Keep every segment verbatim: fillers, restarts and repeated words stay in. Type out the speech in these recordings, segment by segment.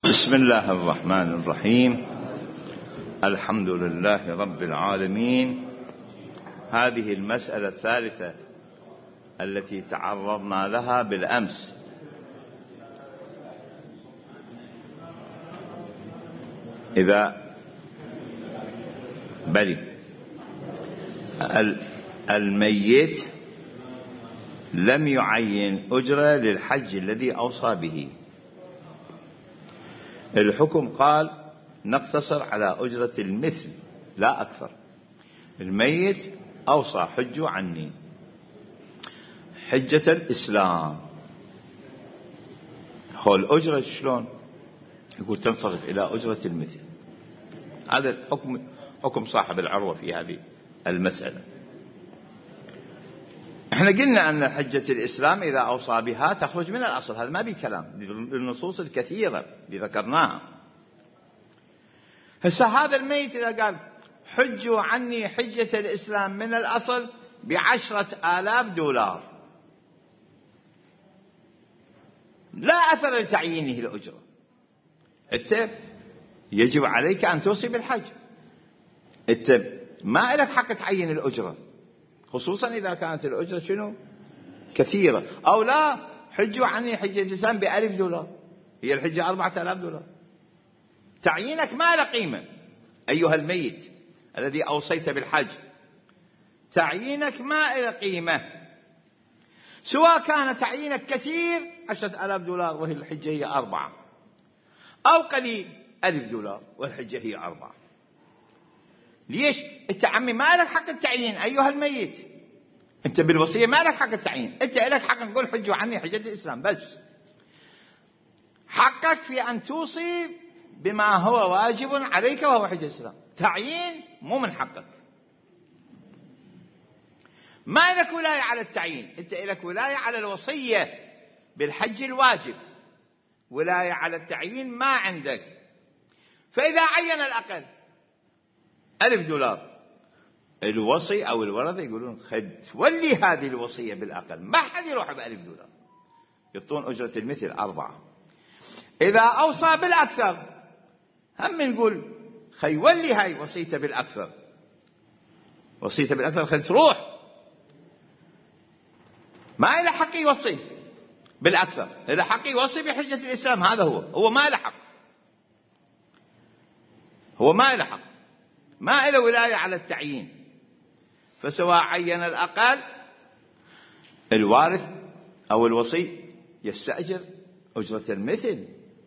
بسم الله الرحمن الرحيم. الحمد لله رب العالمين. هذه المسألة الثالثة التي تعرضنا لها بالأمس. إذا بلي الميت لم يعين أجرة للحج الذي أوصى به، الحكم قال نقتصر على أجرة المثل لا أكثر. الميت أوصى حجوا عني حجة الإسلام، هو الأجرة شلون؟ يقول تنصرف إلى أجرة المثل. هذا الحكم، حكم صاحب العروة في هذه المسألة. احنا قلنا أن حجة الإسلام إذا أوصى بها تخرج من الأصل، هذا ما بي كلام بالنصوص الكثيرة اللي ذكرناها. هسه هذا الميت إذا قال حجوا عني حجة الإسلام من الأصل بعشرة آلاف دولار، لا أثر لتعيينه الأجرة. أنت يجب عليك أن توصي بالحج، أنت ما لك حق تعين الأجرة، خصوصا إذا كانت الأجرة شنو كثيرة. أو لا حجوا عني حجة الإسلام بألف دولار، هي الحجة أربعة آلاف دولار. تعيينك ما له قيمة أيها الميت الذي أوصيت بالحج، تعيينك ما له قيمة، سواء كان تعيينك كثير عشرة آلاف دولار وهي الحجة هي أربعة، أو قليل ألف دولار والحجة هي أربعة. ليش؟ أنت عمي ما لك حق التعيين أيها الميت، أنت بالوصية ما لك حق التعيين، أنت لك حق نقول حجوا عني حجة الإسلام بس. حقك في أن توصي بما هو واجب عليك وهو حجة الإسلام، تعيين مو من حقك، ما لك ولاية على التعيين، أنت لك ولاية على الوصية بالحج الواجب، ولاية على التعيين ما عندك. فإذا عين الأقل ألف دولار، الوصي أو الورثة يقولون خد ولي هذه الوصية بالأقل، ما حد يروح بألف دولار، يعطون أجرة المثل أربعة. إذا أوصى بالأكثر هم نقول خي ولي هاي وصيته بالأكثر، وصيته بالأكثر خل تروح، ما إله حق يوصي بالأكثر، إله حق يوصي بحجة الإسلام. هذا هو هو ما إله حق، هو ما إله حق، ما إله ولاية على التعيين. فسواء عين الأقل الوارث أو الوصي يستأجر أجرة المثل.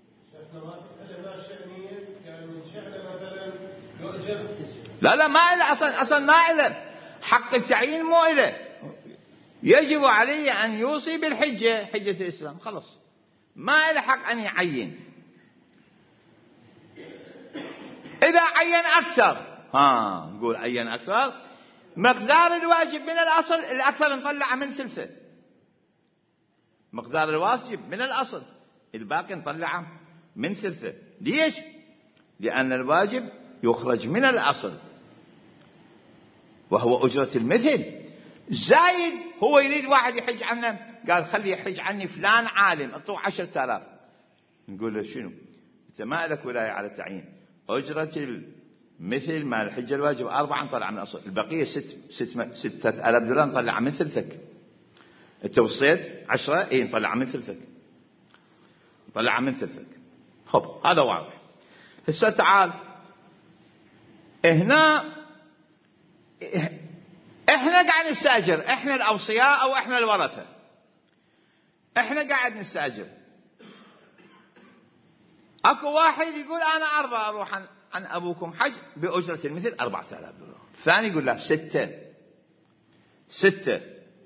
لا لا ما إله أصلا، أصلا ما إله حق التعيين، مو إله. يجب عليه أن يوصي بالحجة حجة الإسلام، خلص ما إله حق أن يعين. إذا عين أكثر، ها نقول عين أكثر، مقدار الواجب من الأصل الأكثر نطلع من ثلثه، مقدار الواجب من الأصل الباقي نطلعه من ثلثه. ليش؟ لأن الواجب يخرج من الأصل وهو أجرة المثل. زايد هو يريد واحد يحج عنه، قال خلي يحج عني فلان عالم أعطوه عشرة آلاف، نقول له شنو؟ أنت ما لك ولاية على التعيين، أجرة المثل مع الحجة الواجب أربعة نطلع من الأصل، البقية ست ست ستة آلاف دولار نطلع من ثلثك. أنت وصيت عشرة، إيه نطلع من ثلثك، نطلع من ثلثك. خب هذا واضح. هسه تعال هنا احنا قاعد نستأجر، احنا الأوصياء أو احنا الورثة، احنا قاعد نستأجر. اكو واحد يقول انا ارضى اروح عن, عن ابوكم حج بأجرة المثل أربعة آلاف دولار، الثاني يقول لا ستة ستة.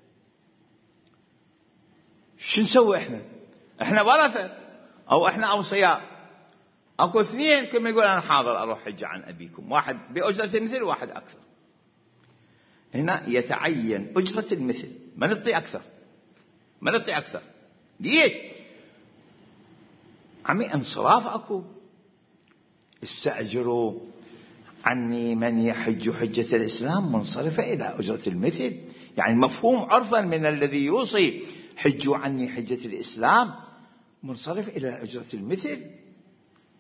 شو نسوي احنا؟ احنا ورثة او احنا أوصياء. اكو اثنين كما يقول انا حاضر اروح حج عن ابيكم، واحد بأجرة المثل وواحد اكثر. هنا يتعين أجرة المثل، ما نعطي أكثر، ما نعطي أكثر. ليش؟ عمي انصراف أكو، استأجروا عني من يحج حجة الإسلام منصرفة إلى أجرة المثل، يعني مفهوم عرفا من الذي يوصي حجوا عني حجة الإسلام منصرف إلى أجرة المثل.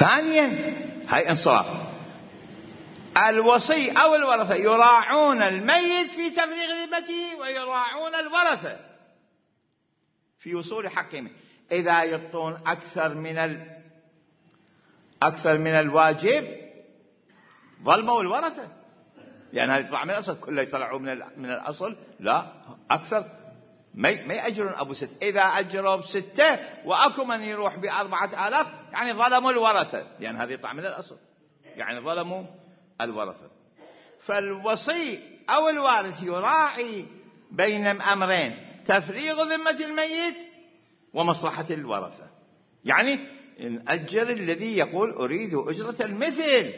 ثانيا هاي انصراف. الوصي أو الورثة يراعون الميت في تفريغ ذمته ويراعون الورثة في وصول حقهم. إذا يعطون أكثر من ال... أكثر من الواجب ظلموا الورثة، يعني هذا يطلع من الأصل، كله يطلعوا من من الأصل، لا أكثر ما ما يأجرون أبو ستة. إذا أجروا بستة وأكو من يروح بأربعة آلاف يعني ظلموا الورثة، لأن يعني هذا يطلع من الأصل، يعني ظلموا الورثة. فالوصي أو الوارث يراعي بين أمرين: تفريغ ذمة الميت ومصلحة الورثة. يعني نأجر الذي يقول أريد أجرة المثل،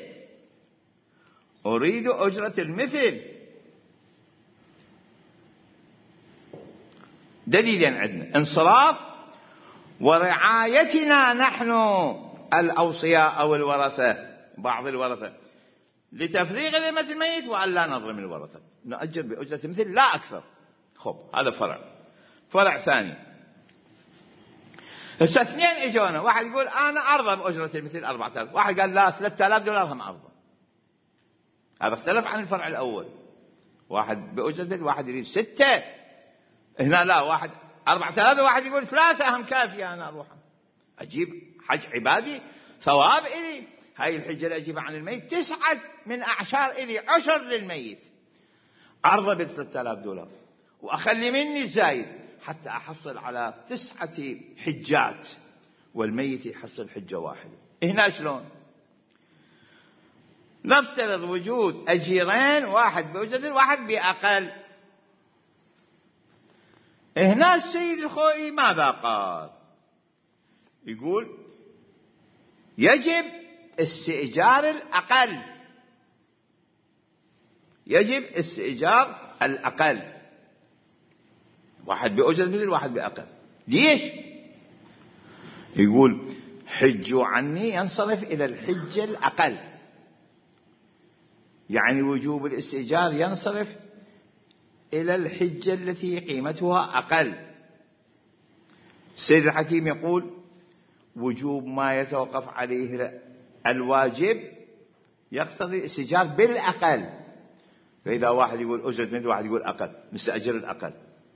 أريد أجرة المثل. دليلين عندنا: انصراف، ورعايتنا نحن الأوصياء أو الورثة بعض الورثة لتفريغ ذمة الميت وأن لا نظلم الورثة، نأجر بأجرة المثل لا أكثر. خب هذا فرع. فرع ثاني: هسه اثنين اجونا، واحد يقول أنا أرضى بأجرة المثل أربعة آلاف، واحد قال لا ثلاثة آلاف دولار هم أرضى. هذا اختلف عن الفرع الأول، واحد بأجرة، واحد يريد ستة. هنا لا، واحد أربعة آلاف، واحد يقول ثلاثة هم كافية أنا أروح أجيب حج عبادي ثواب إلي. هاي الحجة اللي أجيبها عن الميت تسعة من أعشار إلي، عشر للميت، أرضى بثلاثة آلاف دولار وأخلي مني الزايد حتى أحصل على تسعة حجات والميت يحصل حجة واحدة. هنا شلون؟ نفترض وجود أجيرين، واحد بأجرة واحد بأقل. هنا السيد الخوئي ماذا قال؟ يقول يجب استئجار الأقل، يجب استئجار الأقل، واحد بأجرة مثل واحد بأقل. ليش؟ يقول حجوا عني ينصرف إلى الحجة الأقل، يعني وجوب الاستئجار ينصرف إلى الحجة التي قيمتها أقل. السيد الحكيم يقول وجوب ما يتوقف عليه الواجب يقتضي الاستئجار بالأقل. فإذا واحد يقول أجرة مثل واحد يقول أقل، نستأجر الأقل.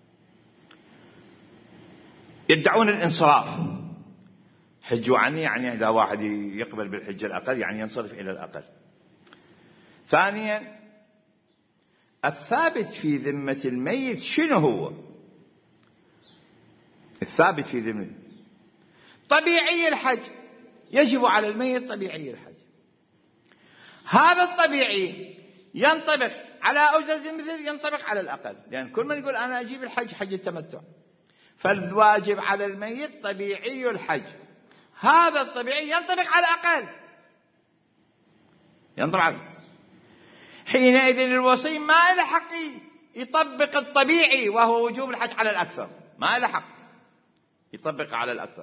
يدعون الانصراف، حجوا عني يعني إذا واحد يقبل بالحجة الأقل يعني ينصرف إلى الأقل. ثانيا الثابت في ذمة الميت شنو هو؟ الثابت في ذمة طبيعي الحج، يجب على الميت طبيعي الحج. هذا الطبيعي ينطبق على أجرة المثل، ينطبق على الأقل، لأن كل من يقول أنا أجيب الحج حج التمتع، فالواجب على الميت طبيعي الحج. هذا الطبيعي ينطبق على الأقل، ينطبق على. حينئذ الوصي ما له حق يطبق الطبيعي وهو وجوب الحج على الأكثر، ما له حق يطبق على الأكثر.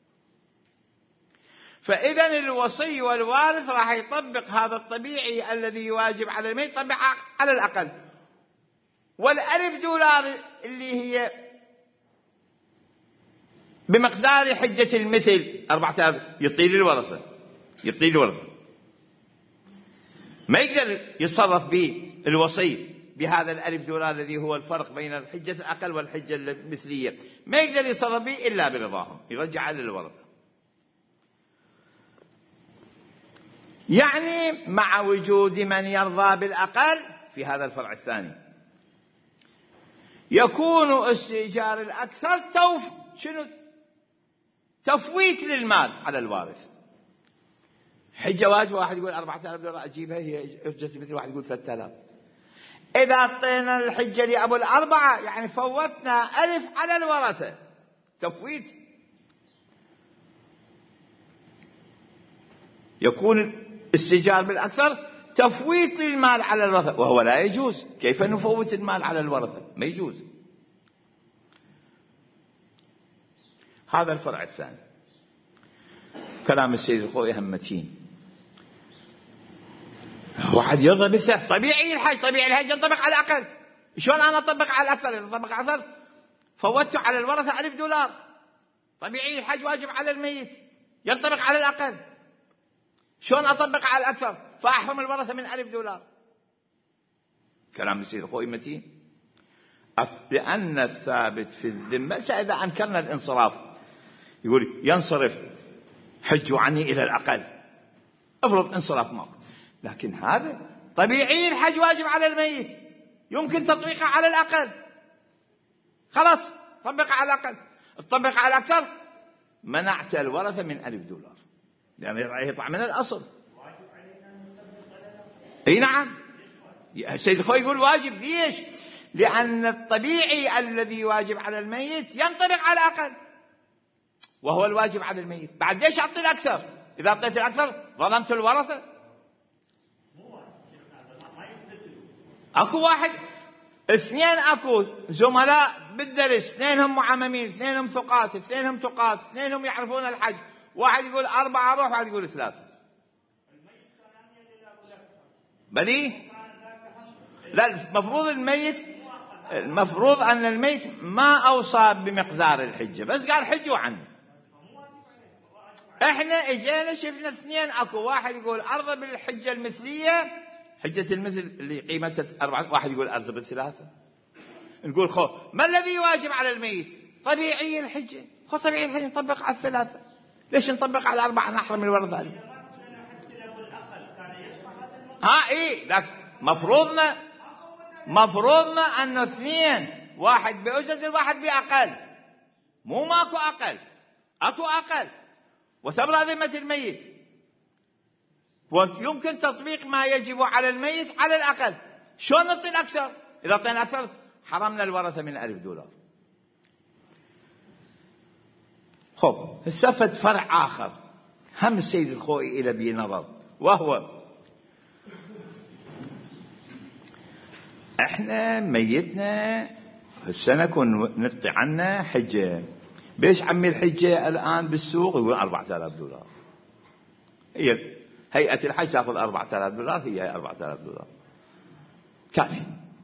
فإذا الوصي والوارث راح يطبق هذا الطبيعي الذي واجب على الميت يطبق على الأقل. والألف دولار اللي هي بمقدار حجة المثل أربعة آلاف يطيل الورثة، يطيل الورثة. ما يقدر يتصرف به الوصي بهذا الألف دولار الذي هو الفرق بين الحجة الأقل والحجة المثلية، ما يقدر يتصرف به إلا برضاهم، يرجع للورثة. يعني مع وجود من يرضى بالأقل في هذا الفرع الثاني يكون استئجار الأكثر توف شنو تفويت للمال على الوارث. حجة واجب، واحد يقول أربعة آلاف دولار أجيبها هي حجة مثل، واحد يقول ثلاثة آلاف. إذا أعطينا الحجة لأبو الأربعة يعني فوتنا ألف على الورثة، تفويت. يكون استئجار بالأكثر تفويت المال على الورثة، وهو لا يجوز. كيف نفوت المال على الورثة؟ ما يجوز. هذا الفرع الثاني. كلام السيد الخوئي همتين. واحد يرضى بالثلاث، طبيعي الحج، طبيعي الحج ينطبق على الأقل. شلون أنا أطبق على الأكثر؟ إذا طبق على الأكثر فوتوا على الورثة ألف دولار. طبيعي الحج واجب على الميت ينطبق على الأقل. شلون أطبق على الأكثر فأحرم الورثة من ألف دولار؟ كلام السيد الخوئي متين. لأن الثابت في الذمة إذا أنكرنا الانصراف يقول ينصرف حجوا عني إلى الأقل، أفرض انصراف ماكو، لكن هذا طبيعي الحج واجب على الميت، يمكن تطبيقه على الأقل، خلاص طبق على الأقل. تطبق على الأكثر منعت الورثة من ألف دولار، يعني يطلع من الأصل. اي نعم، السيد الخوئي يقول واجب. ليش؟ لأن الطبيعي الذي واجب على الميت ينطبق على الأقل، وهو الواجب على الميت. بعد ليش أعطي الأكثر؟ إذا أعطيت الأكثر ظلمت الورثة. أكو واحد اثنين، أكو زملاء بالدرس، اثنينهم معممين، اثنينهم ثقات، اثنينهم تقاس، اثنينهم يعرفون الحج، واحد يقول أربعة أروح، واحد يقول ثلاثة. بلي لا، المفروض الميت المفروض أن الميت ما أوصى بمقدار الحجة، بس قال حجوا عنه. احنا اجينا شفنا اثنين، اكو واحد يقول أرض بالحجة المثلية، حجة المثل اللي قيمتها أربعة، واحد يقول أرض بالثلاثة. نقول خو ما الذي واجب على الميت؟ طبيعي الحجة، خو طبيعي الحجة نطبق على الثلاثة، ليش نطبق على أربعة نحرم الورثة؟ ها إيه، لكن مفروضنا مفروضنا أن اثنين، واحد بأجرة الواحد بأقل، مو ماكو أقل، أكو أقل، وتبرأ ذمة الميت، ويمكن تطبيق ما يجب على الميت على الأقل. شلون نعطي الأكثر؟ إذا أعطينا أكثر حرمنا الورثة من ألف دولار. خب استفد فرع آخر هم السيد الخوئي إلى بنظر، وهو احنا ميتنا السنة كن نقطع عنا حجة، بيش عمي الحجة الآن بالسوق يقول أربعة آلاف دولار، هي هيئة الحج تأخذ أربعة آلاف دولار، هي أربعة آلاف دولار كافي.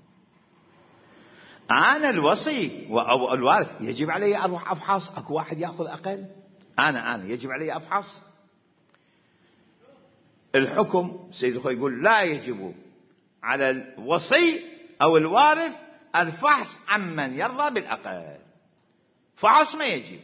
أنا الوصي أو الوارث يجب علي أروح أفحص، أكو واحد يأخذ أقل، أنا أنا يجب علي أفحص. الحكم سيد الخوئي يقول لا يجب على الوصي أو الوارث الفحص عمن يرضى بالأقل، فحص ما يجب.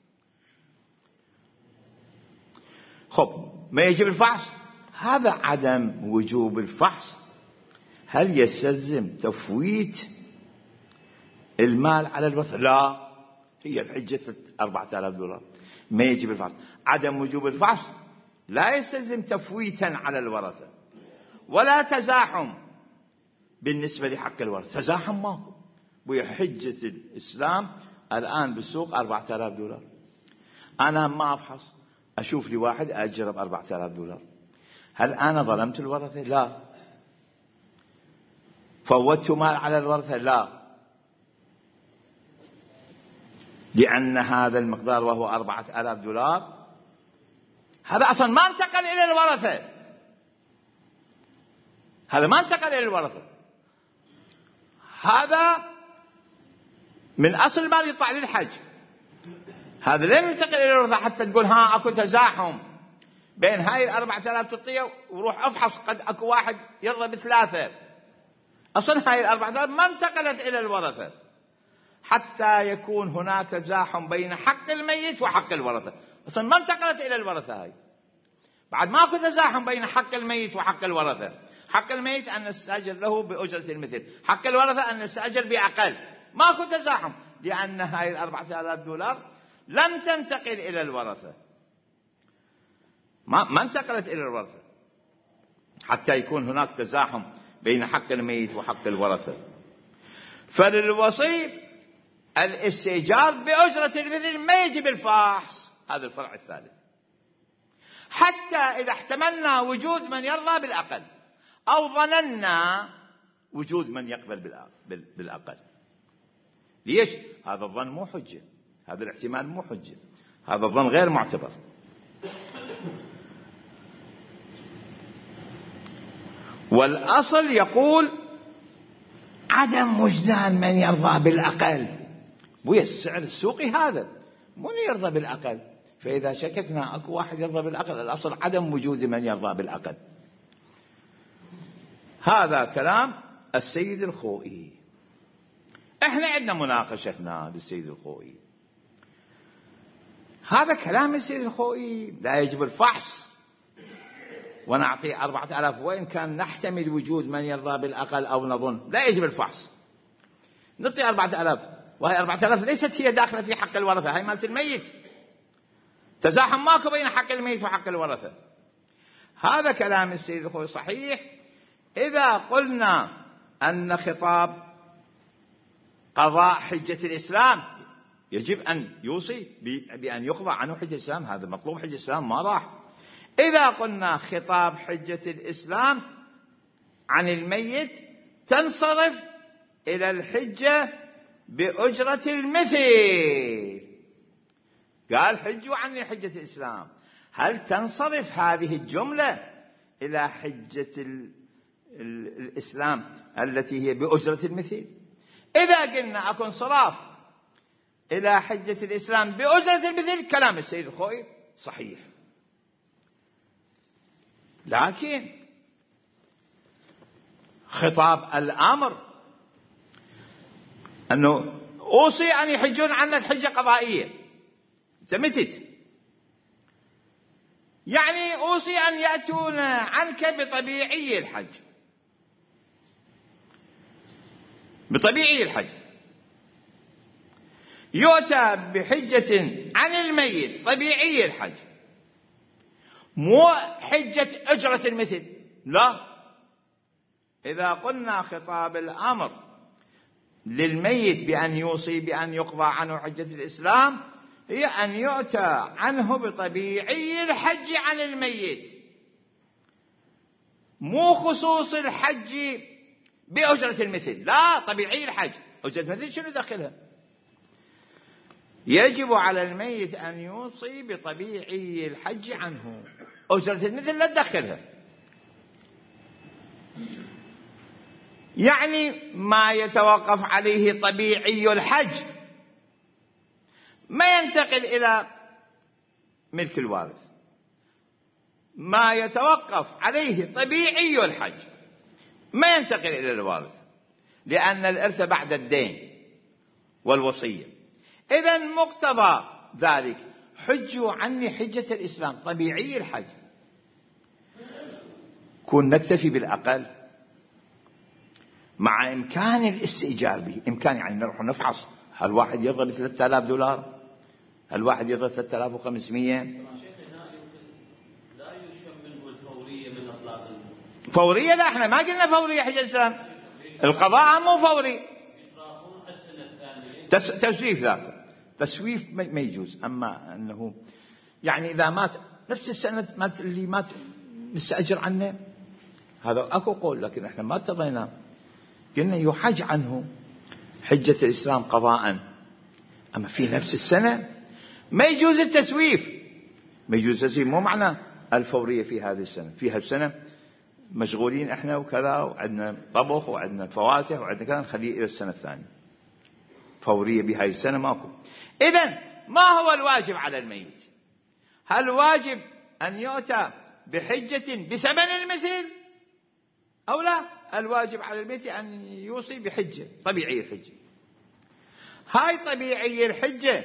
خب ما يجب الفحص، هذا عدم وجوب الفحص هل يستلزم تفويت المال على الوصي؟ لا، هي الحجة أربعة آلاف دولار، ما يجب الفحص. عدم وجوب الفحص لا يستلزم تفويتا على الورثة ولا تزاحم بالنسبة لحق الورثة. تزاحم ماكو، بحجة الإسلام الآن بالسوق أربعة آلاف دولار، أنا ما أفحص أشوف لي واحد أجره بأربعة آلاف دولار، هل أنا ظلمت الورثة؟ لا. فوتت مال على الورثة؟ لا، لأن هذا المقدار وهو أربعة آلاف دولار هذا أصلا ما انتقل إلى الورثة، هذا ما انتقل إلى الورثة، هذا من أصل المال يطلع للحج، هذا لم ينتقل إلى الورثة حتى تقول ها أكو تزاحم بين هاي الأربعة آلاف تطية وروح أفحص قد أكو واحد يرضى بثلاثة. أصلا هاي الأربعة آلاف ما انتقلت إلى الورثة حتى يكون هناك تزاحم بين حق الميت وحق الورثة، أصلا ما انتقلت إلى الورثة. هاي بعد ماكو تزاحم بين حق الميت وحق الورثة. حق الميت أن نستأجر له بأجرة المثل، حق الورثة أن نستأجر بأقل، ماكو تزاحم، لأن هاي الأربعة آلاف دولار لم تنتقل إلى الورثة، ما ما انتقلت إلى الورثة حتى يكون هناك تزاحم بين حق الميت وحق الورثة. فللوصي الاستئجار بأجرة المثل ما يجب الفحص، هذا الفرع الثالث، حتى إذا احتملنا وجود من يرضى بالأقل أو ظننا وجود من يقبل بالأقل. ليش؟ هذا الظن مو حجة، هذا الاحتمال مو حجة، هذا الظن غير معتبر. والأصل يقول عدم وجدان من يرضى بالأقل. ويا السعر السوقي هذا، من يرضى بالأقل؟ فإذا شككنا أكو واحد يرضى بالأقل، الأصل عدم وجود من يرضى بالأقل. هذا كلام السيد الخوئي. احنا عندنا مناقشة هنا للسيد الخوئي. هذا كلام السيد الخوئي لا يجب الفحص ونعطيه أربعة آلاف، وإن كان نحتمل وجود من يرضى بالأقل أو نظن لا يجب الفحص، نعطي أربعة آلاف، وهي أربعة آلاف ليست هي داخلة في حق الورثة، هاي مالت الميت، تزاحم ماكو بين حق الميت وحق الورثة. هذا كلام السيد الخوئي صحيح إذا قلنا أن خطاب قضاء حجة الإسلام يجب أن يوصي بأن يقضى عنه حجة الإسلام، هذا مطلوب حجة الإسلام ما راح. إذا قلنا خطاب حجة الإسلام عن الميت تنصرف إلى الحجة بأجرة المثل، قال حجوا عني حجة الإسلام، هل تنصرف هذه الجملة إلى حجة ال ال الإسلام التي هي بأجرة المثل؟ إذا قلنا أكون صراف إلى حجة الإسلام بأجرة المثل كلام السيد الخوئي صحيح، لكن خطاب الأمر أنه أوصي أن يحجون عنك حجة قضائية، أنت متت، يعني أوصي أن يأتون عنك بطبيعي الحج، بطبيعي الحج يؤتى بحجة عن الميت طبيعي الحج، مو حجة أجرة المثل، لا. إذا قلنا خطاب الأمر للميت بأن يوصي بأن يقضى عنه حجة الإسلام هي أن يؤتى عنه بطبيعي الحج عن الميت، مو خصوص الحج بأجرة المثل، لا، طبيعي الحج، أجرة المثل شنو دخلها؟ يجب على الميت أن يوصي بطبيعي الحج عنه، أجرة المثل لا تدخلها. يعني ما يتوقف عليه طبيعي الحج ما ينتقل إلى ملك الوارث، ما يتوقف عليه طبيعي الحج ما ينتقل إلى الوارث، لأن الإرث بعد الدين والوصية. إذن مقتضى ذلك حجوا عني حجة الإسلام طبيعي الحج، كون نكتفي بالأقل مع إمكان الاستئجار به، إمكان يعني نروح نفحص هل واحد يرضى بثلاثة آلاف دولار، هل واحد يرضى بثلاثة آلاف وخمسمية. لا يشم منه الفورية من أطلاق فورية، لا احنا ما قلنا فورية حجة الإسلام، القضاء مو فوري، تس... تسويف ذاك تسويف ما يجوز. أما أنه يعني إذا مات نفس السنة مات اللي مات نستأجر عنه، هذا أكو قول، لكن احنا ما ارتضينا، قلنا يحج عنه حجة الإسلام قضاء. أما في نفس السنة ما يجوز التسويف، ما يجوز التسويف، مو معنى الفورية في هذه السنة، في هالسنة مشغولين احنا وكذا وعندنا طبخ وعندنا فواتح وعندنا كذا، نخليه إلى السنة الثانية، فورية بهاي السنة ماكو. إذن ما هو الواجب على الميت؟ هل واجب أن يؤتى بحجة بثمن المثل أو لا؟ الواجب على الميت أن يوصي بحجة طبيعي الحجة. هاي طبيعي الحجة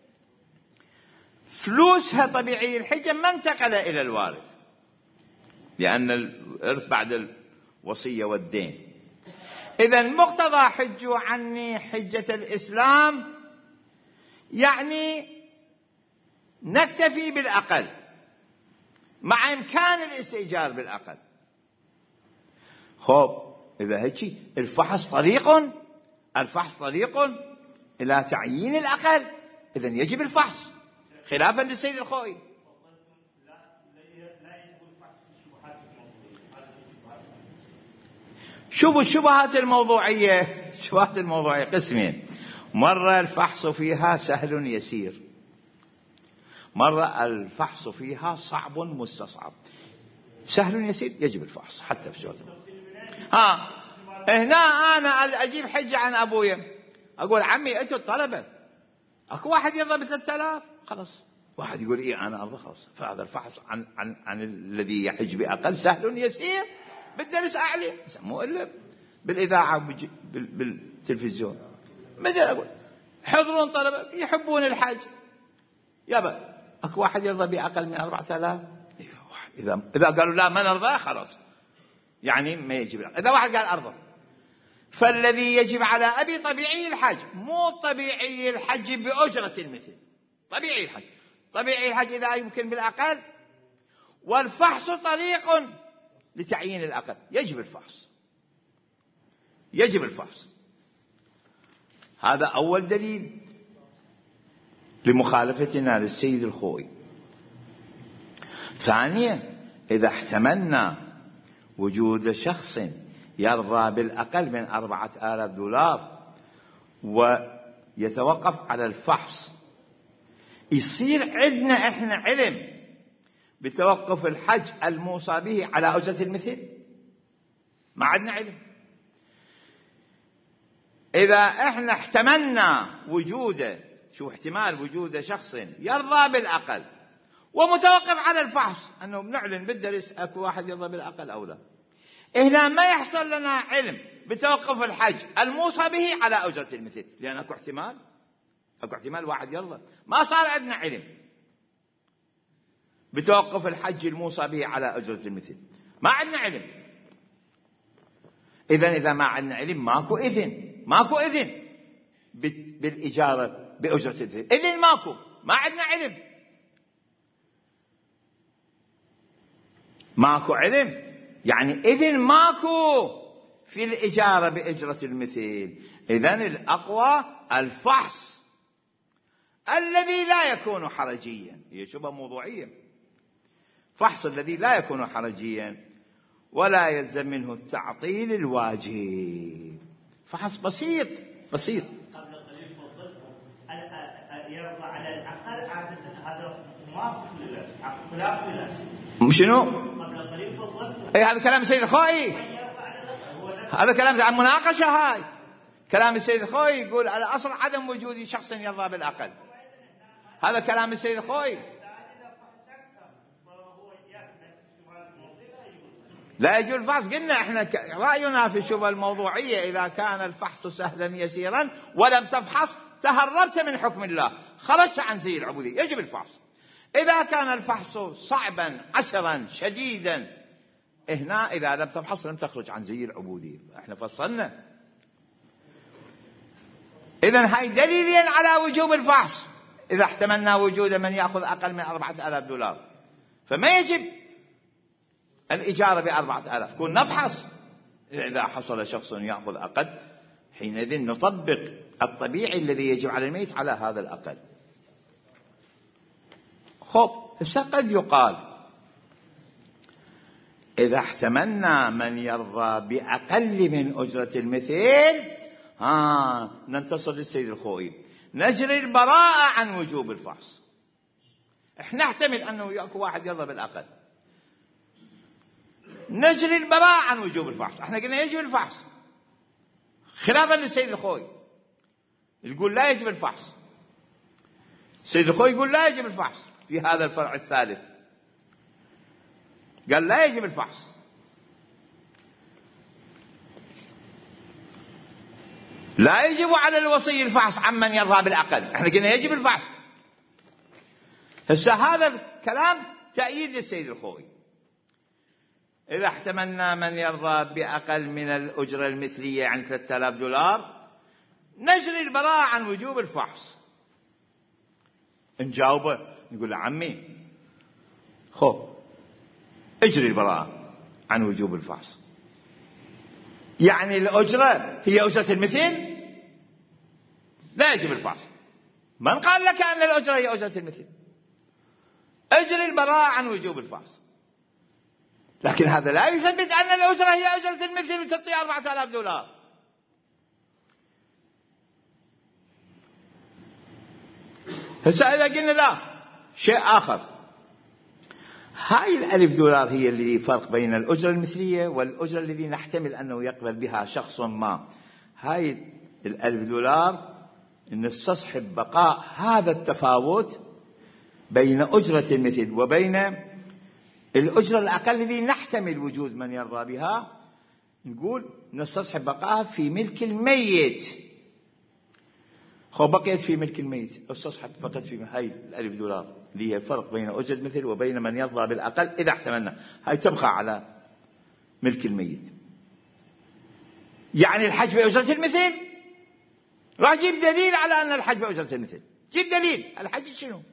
فلوسها طبيعي الحجة ما انتقل إلى الوارث، لأن الإرث بعد الوصية والدين. إذن مقتضى حجوا عني حجة الإسلام يعني نكتفي بالأقل مع إمكان الاستئجار بالأقل. خب إذا هيك الفحص طريق الفحص طريق إلى تعيين الأقل، إذن يجب الفحص خلافا للسيد الخوئي. شوفوا الشبهات الموضوعية، الشبهات الموضوعية قسمين، مرة الفحص فيها سهل يسير، مرة الفحص فيها صعب مستصعب. سهل يسير يجب الفحص حتى في الشبهات. ها هنا أنا أجيب حجة عن أبويا، أقول عمي أتوا الطلبة، أكو واحد يرضى بثلاثة آلاف، خلاص واحد يقول إيه أنا أرضى خلاص، فهذا الفحص عن عن عن الذي يحج بأقل سهل يسير بالدرس أعلى، مو إلا بالإذاعة بالتلفزيون. ماذا أقول؟ حضرون طلبة يحبون الحج، يابا أكو واحد يرضى بأقل من أربعة آلاف؟ إذا إذا قالوا لا ما نرضى خلاص يعني ما يجب. إذا واحد قال أرضى، فالذي يجب على أبي طبيعي الحج، مو طبيعي الحج بأجرة المثل. طبيعي الحج، طبيعي الحج إذا يمكن بالأقل، والفحص طريق لتعيين الأقل. يجب الفحص، يجب الفحص. هذا أول دليل لمخالفتنا للسيد الخوئي. ثانيا، إذا احتملنا وجود شخص يرضى بالأقل من أربعة آلاف دولار ويتوقف على الفحص، يصير عندنا إحنا علم بتوقف الحج الموصى به على أجرة المثل؟ ما عندنا علم. إذا إحنا احتملنا وجود شو احتمال وجود شخص يرضى بالأقل ومتوقف على الفحص، أنه بنعلن بالدرس أكو واحد يرضى بالأقل أو لا، هنا ما يحصل لنا علم بتوقف الحج الموصى به على أجرة المثل، لأن أكو احتمال أكو احتمال واحد يرضى. ما صار عندنا علم بتوقف الحج الموصى به على أجرة المثل، ما عندنا علم. إذن إذا ما عندنا علم ماكو إذن، ماكو إذن بالإجارة بأجرة المثل، إذن ماكو، ما عندنا علم، ماكو علم يعني إذن ماكو في الإجارة بأجرة المثل. إذن الأقوى الفحص الذي لا يكون حرجيا، هي شبهة موضوعية، فحص الذي لا يكون حرجيا ولا يلزم منه التعطيل الواجب، فحص بسيط بسيط. قبل قليل فضلت يرضى على الأقل، هذا ما خلاف ولا شنو؟ قبل قليل فضلت اي هذا كلام السيد الخوئي، هذا كلام عن مناقشة. هاي كلام السيد الخوئي يقول على أصل عدم وجود شخص يرضى بالأقل، هذا كلام السيد الخوئي. لا يجوز الفحص. قلنا احنا رأينا في الشبهة الموضوعية إذا كان الفحص سهلا يسيرا ولم تفحص تهربت من حكم الله، خرجت عن زي العبودية، يجب الفحص. إذا كان الفحص صعبا عسرا شديدا، هنا إذا لم تفحص لم تخرج عن زي العبودية، احنا فصلنا. إذن هاي دليلين على وجوب الفحص إذا احتملنا وجود من يأخذ أقل من أربعة آلاف دولار، فما يجب الإجارة بأربعة آلاف، كون نفحص. إذا حصل شخص يأخذ أقل، حينئذ نطبق الطبيعي الذي يجب على الميت على هذا الأقل. خب هسه قد يقال إذا احتملنا من يرضى بأقل من أجرة المثل، ها ننتصر للسيد الخوئي، نجري البراءة عن وجوب الفحص. احنا نحتمل أنه يأكو واحد يرضى بالأقل، نجري البراءة عن وجوب الفحص. احنا قلنا يجب الفحص خلافا للسيد الخوئي، يقول لا يجب الفحص. السيد الخوئي يقول لا يجب الفحص في هذا الفرع الثالث، قال لا يجب الفحص. لا يجب على الوصي الفحص عمن يرضى بالأقل، احنا قلنا يجب الفحص. هسه هذا الكلام تأييد السيد الخوئي. إذا احتملنا من يرضى بأقل من الأجرة المثلية يعني ثلاثة آلاف دولار، نجري البراءة عن وجوب الفحص. نجاوبه نقول له عمي خو اجري البراءة عن وجوب الفحص، يعني الأجرة هي أجرة المثل، لا يجب الفحص. من قال لك أن الأجرة هي أجرة المثل؟ اجري البراءة عن وجوب الفحص. لكن هذا لا يثبت أن الأجرة هي أجرة المثل وتعطي أربعة آلاف دولار. هسه إذا قلنا لا شيء آخر، هاي الألف دولار هي اللي فرق بين الأجرة المثلية والأجرة الذي نحتمل أنه يقبل بها شخص ما. هاي الألف دولار نستصحب بقاء هذا التفاوت بين أجرة المثل وبين الأجرة الأقل الذي نحتمل وجود من يرضى بها، نقول نستصحب بقاها في ملك الميت. خو بقيت في ملك الميت، استصحب بقيت في هاي الألف دولار اللي هي الفرق بين أجرة المثل وبين من يرضى بالأقل إذا احتملنا، هاي تبقى على ملك الميت. يعني الحج بأجرة المثل، راح جيب دليل على أن الحج بأجرة المثل، جيب دليل. الحج شنو؟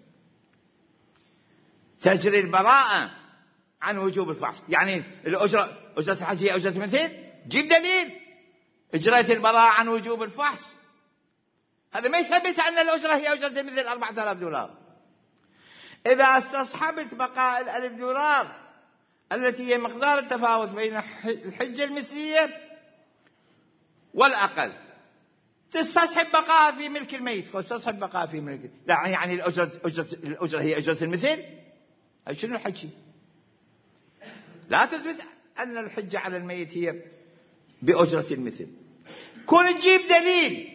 تجري البراءة عن وجوب الفحص، يعني الأجرة أجرة الحج هي أجرة المثل، جيب دليل. إجريت البراءة عن وجوب الفحص، هذا ما يثبت أن الأجرة هي أجرة المثل أربعة آلاف دولار. إذا استصحبت بقاء الألف دولار التي هي مقدار التفاوت بين الحجة المثلية والأقل، تستصحب بقاءها في ملك الميت. تستصحب بقاءها في ملك، لا يعني الأجرة, أجرة الأجرة هي أجرة المثل. شنو الحجة؟ لا تثبت أن الحجة على الميت هي بأجرة المثل. كون تجيب دليل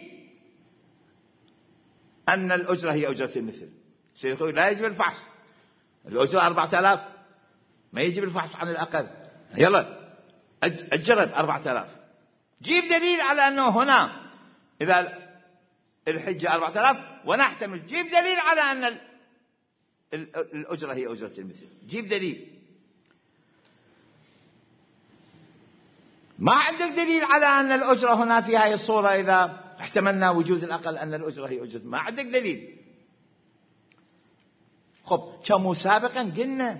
أن الأجرة هي أجرة المثل، سيقول لا يجب الفحص، الأجرة أربعة آلاف، ما يجب الفحص عن الأقل. يلا أجرب أربعة آلاف، جيب دليل على أنه هنا إذا الحجة أربعة آلاف ونحتمل، جيب دليل على أن الأجرة هي أجرة المثل، جيب دليل. ما عندك دليل على أن الأجرة هنا في هذه الصورة إذا احتملنا وجود الأقل أن الأجرة هي أجرة، ما عندك دليل. خب كم سابقا قلنا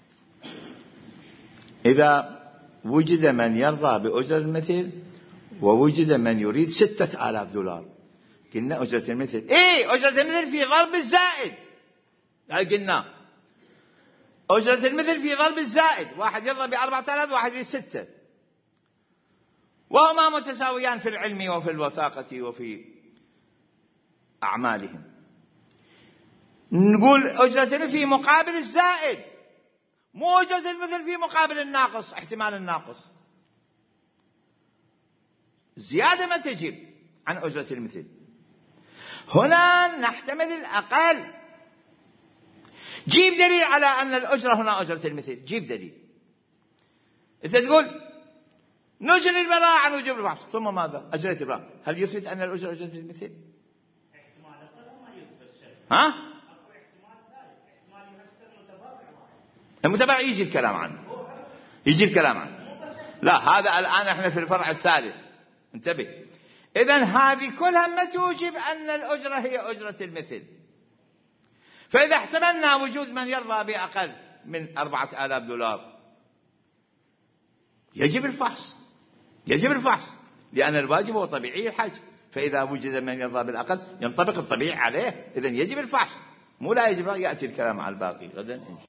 إذا وجد من يرضى بأجرة المثل ووجد من يريد ستة آلاف دولار، قلنا أجرة المثل إيه أجرة المثل في ضرب الزائد. قلنا أجرة المثل في ضرب الزائد، واحد يرضى بأربعة آلاف واحد يريد ستة، وهما متساويان في العلم وفي الوثاقة وفي أعمالهم. نقول أجرة المثل في مقابل الزائد، مو أجرة المثل في مقابل الناقص، احتمال الناقص. زيادة ما تجب عن أجرة المثل. هنا نحتمل الأقل، جيب دليل على أن الأجرة هنا أجرة المثل، جيب دليل. إذا تقول نجري البراءة عن وجوب الفحص، ثم ماذا؟ أجريت البراءة، هل يثبت أن الأجرة أجرة المثل؟ ها؟ المتبع يجي الكلام عنه، يجي الكلام عنه. لا هذا الآن احنا في الفرع الثالث، انتبه. إذن هذه كلها ما توجب أن الأجرة هي أجرة المثل. فإذا احتملنا وجود من يرضى بأقل من أربعة آلاف دولار يجب الفحص، يجب الفحص، لأن الواجب هو طبيعي الحج. فإذا وجد من يرضى بالأقل ينطبق الطبيعي عليه، إذن يجب الفحص، مو لا يجب. يأتي الكلام على الباقي غدا.